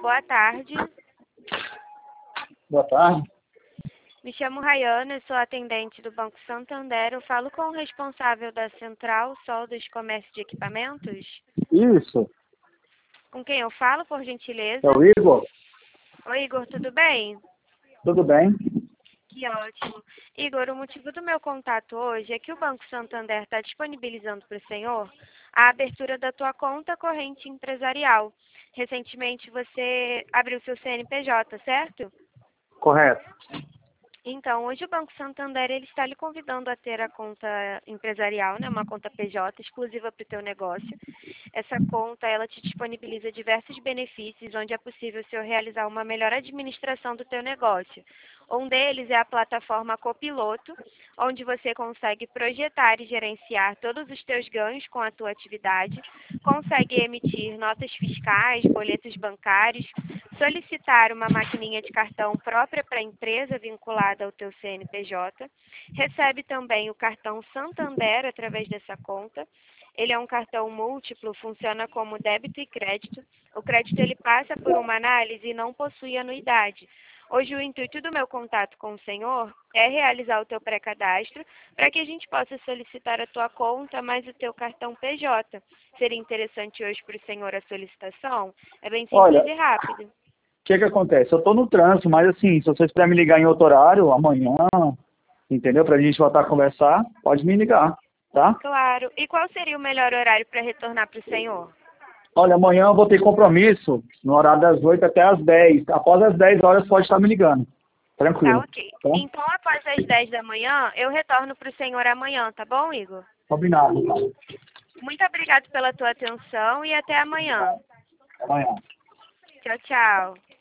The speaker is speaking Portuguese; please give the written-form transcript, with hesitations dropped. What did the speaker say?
boa tarde. Boa tarde. Me chamo Rayana, sou atendente do Banco Santander. Eu falo com o responsável da Central Soldas Comércio de Equipamentos. Isso. Com quem eu falo, por gentileza? É o Igor? Oi, Igor, tudo bem? Tudo bem? Que ótimo. Igor, o motivo do meu contato hoje é que o Banco Santander está disponibilizando para o senhor a abertura da tua conta corrente empresarial. Recentemente você abriu seu CNPJ, certo? Correto. Então, hoje o Banco Santander ele está lhe convidando a ter a conta empresarial, né, uma conta PJ exclusiva para o teu negócio. Essa conta ela te disponibiliza diversos benefícios, onde é possível o senhor realizar uma melhor administração do teu negócio. Um deles é a plataforma Copiloto, onde você consegue projetar e gerenciar todos os teus ganhos com a tua atividade, consegue emitir notas fiscais, boletos bancários, solicitar uma maquininha de cartão própria para a empresa vinculada ao teu CNPJ, recebe também o cartão Santander através dessa conta. Ele é um cartão múltiplo, funciona como débito e crédito. O crédito ele passa por uma análise e não possui anuidade. Hoje o intuito do meu contato com o senhor é realizar o teu pré-cadastro para que a gente possa solicitar a tua conta mais o teu cartão PJ. Seria interessante hoje para o senhor a solicitação? É bem simples Olha, e rápido. o que acontece? Eu estou no trânsito, mas assim, se vocês puderem me ligar em outro horário, amanhã, entendeu? Para a gente voltar a conversar, pode me ligar, tá? Claro. E qual seria o melhor horário para retornar para o senhor? Olha, amanhã eu vou ter compromisso no horário das 8 até as 10. Após as 10 horas pode estar me ligando. Tá, Tranquilo. ok. Tá? Então, após as 10 da manhã, eu retorno para o senhor amanhã, tá bom, Igor? Combinado. Muito obrigado pela tua atenção e até amanhã. Amanhã. Tchau, tchau.